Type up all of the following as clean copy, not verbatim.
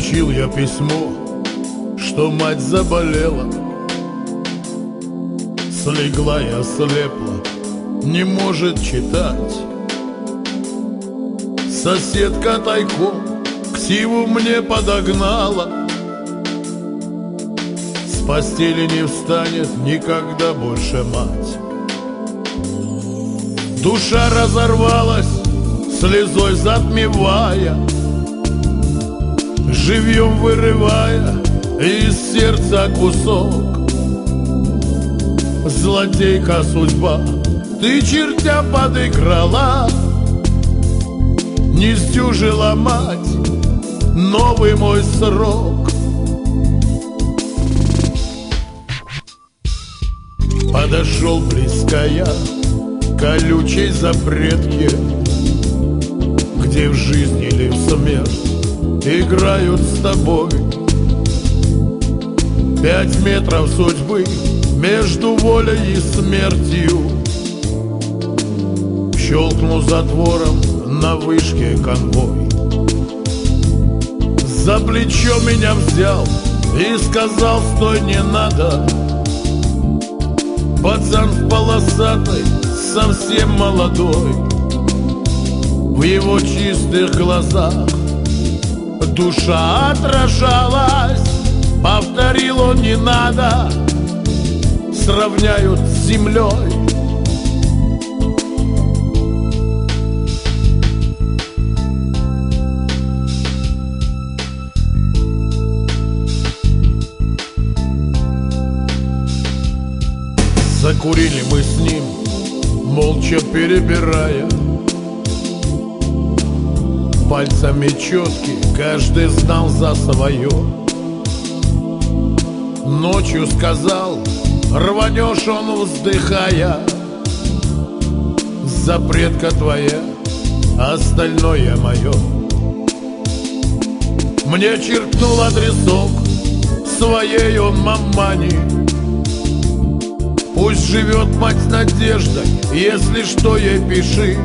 Получил я письмо, что мать заболела. Слегла и ослепла, не может читать. Соседка тайком ксиву мне подогнала. С постели не встанет никогда больше мать. Душа разорвалась, слезой затмевая, живьем вырывая из сердца кусок. Злодейка судьба, ты чертям подыграла, не сдюжила мать новый мой срок. Подошел близко я к колючей запретке, где в жизнь или в смерть играют с тобой. 5 метров судьбы между волей и смертью. Щелкнул затвором на вышке конвой. За плечо меня взял и сказал: стой, не надо. Пацан в полосатой, совсем молодой. В его чистых глазах душа отражалась. Повторил он: не надо, сравняют с землей. Закурили мы с ним, молча перебирая. Пальцами четки каждый знал за свое. Ночью сказал: рванешь, он вздыхая. Запретка твоя, остальное мое. Мне черкнул адресок своей он мамани. Пусть живет мать с надеждой, если что ей пиши.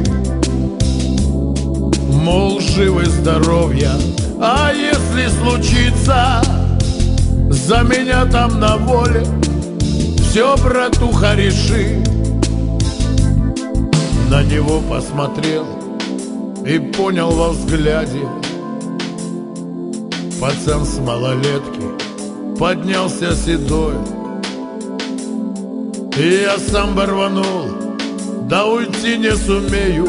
Мол, живы здоровья, а если случится, за меня там на воле все, братуха, реши. На него посмотрел и понял во взгляде. Пацан с малолетки поднялся седой. И я сам бы рванул, да уйти не сумею.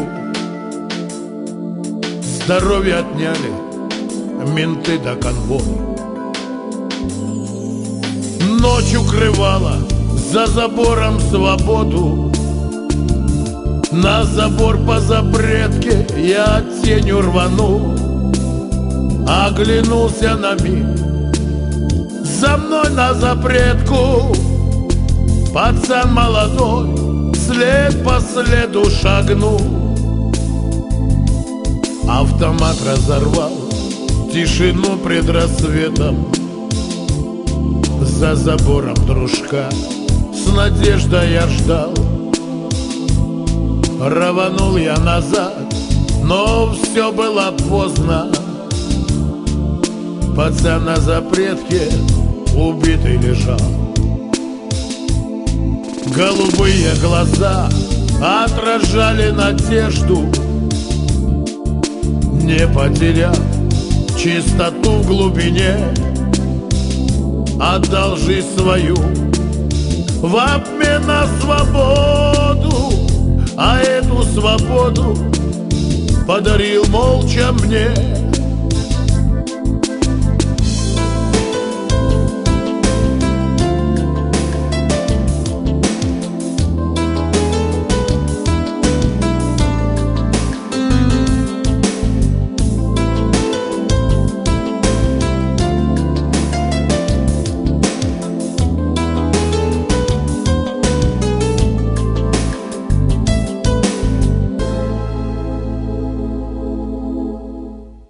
Здоровье отняли менты да конвой. Ночь укрывала за забором свободу. На забор по запретке я тенью рванул. Оглянулся на миг, за мной на запретку пацан молодой след по следу шагнул. Автомат разорвал тишину пред рассветом. За забором дружка с надеждой я ждал. Рванул я назад, но все было поздно. Пацан на запретке убитый лежал. Голубые глаза отражали надежду, не потеряв чистоту в глубине. Отдал жизнь свою в обмен на свободу, а эту свободу подарил молча мне.